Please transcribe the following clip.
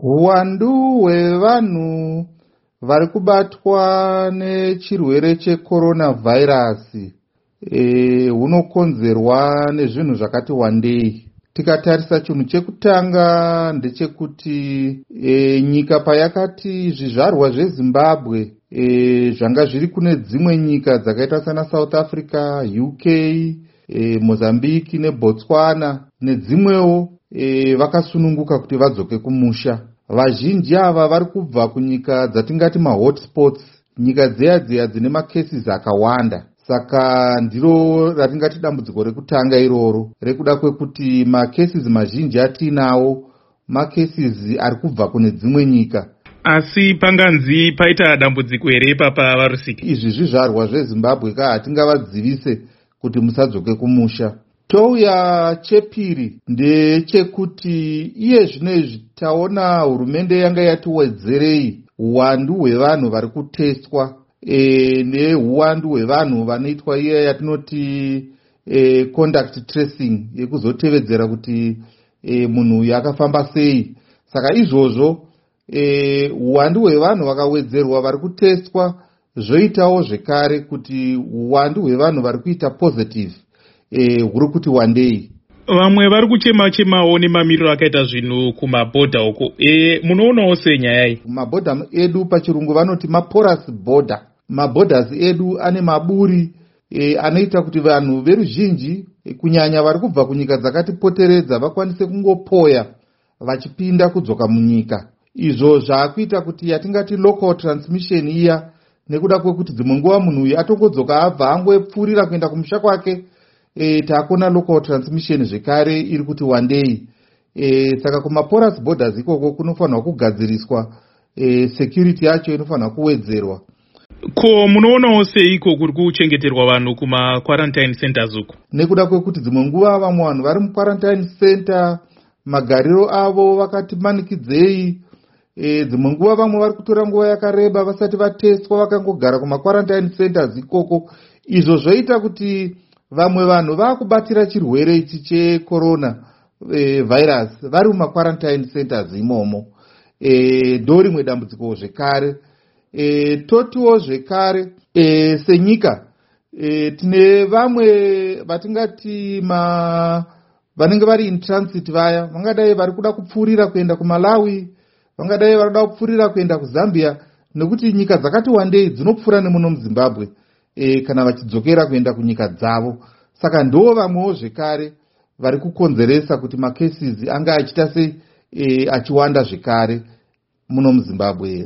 Uwandu hwevanhu vari kubatwa nechirwere cheCoronavirus hunokonzerwa nezvinhu zvakati wandei. Tikatarisa chinhu chekutanga ndechekuti nyika payakati zvizvarwa zveZimbabwe zvanga zviri kune dzimwe nyika dzakaita sana South Africa, UK, Mozambique neBotswana nedzimwewo vakasununguka kuti vadzoke kumusha. Vazhinji ava vari kubva kunyika dzatingati mahotspots, nyika dziya dzine macases akawanda. Saka ndiro ratingati dambudziko rekutanga iroro, rekuda kwekuti macases mazhinji atinawo macases ari kubva kune dzimwe nyika. Asi panganzi paita dambudziko here papa varusiki? Izvi zvizvarwa zveZimbabwe hatingavadzivise kuti musadzoke kumusha. Touya chepiri ndechekuti iye zvinezvi taona hurumende yanga yatiwedzerei uwandu hwevanhu vari kutestwa neuwandu hwevanhu vanoitwa iye yatinoti contact tracing, yekuzotevedzera kuti munhu uyu akafamba sei. Saka izvozvo uwandu hwevanhu vakawedzerwa vari kutestwa, zvoitawo zvekare kuti uwandu hwevanhu vari kuita positive huri kuti wandei. Vamwe vari kuchema-chemawo nemamiriro akaita zvinhu kumabhodha uko. Munoonawo senyaya iyi? Mabhodha edu pachirungu vanoti maporous border. Maborders edu ane maburi anoita kuti vanhu veruzhinji kunyanya vari kubva kunyika dzakatipoteredza vakwanise kungopoya vachipinda kudzoka munyika. Izvo zvaakuita kuti yatingati local transmission iya, nekuda kwekuti dzimwe nguva munhu uyu atongodzoka abva angopfuurira kuenda kumusha kwake, taakona local transmission zvekare iri kuti wandei. Saka kumaporous borders ikoko kunofanirwa kugadziriswa security yacho inofanirwa kuwedzerwa. Ko munoonawo seiko kuri kuchengeterwa vanhu kuma-quarantine centers uko? Nekuda kwekuti dzimwe nguva vamwe vanhu vari mu-quarantine center magariro avo vakati manikidzei. Dzimwe nguva vamwe vari kutora nguva yakareba vasati vatestwa vakangogara kuma-quarantine centers ikoko. Izvo zvoita kuti vamwe vanhu vakubatira chirwere ichi checorona virus vari muma-quarantine centers imomo. Ndorimwe dambudziko zvekare. Totiwo zvekare senyika tine vamwe vatingati vanenge vari in transit, vaya vangadai vari kuda kupfuurira kuenda kuMalawi, vangadai vari kuda kupfuurira kuenda kuZambia, nekuti nyika dzakati wandei dzinopfuura nemuno muZimbabwe kana vachidzokera kuenda kunyika dzavo. Saka ndo vamwewo zvekare vari kukonzeresa kuti macases anga achiita sei achiwanda zvekare muno muZimbabwe.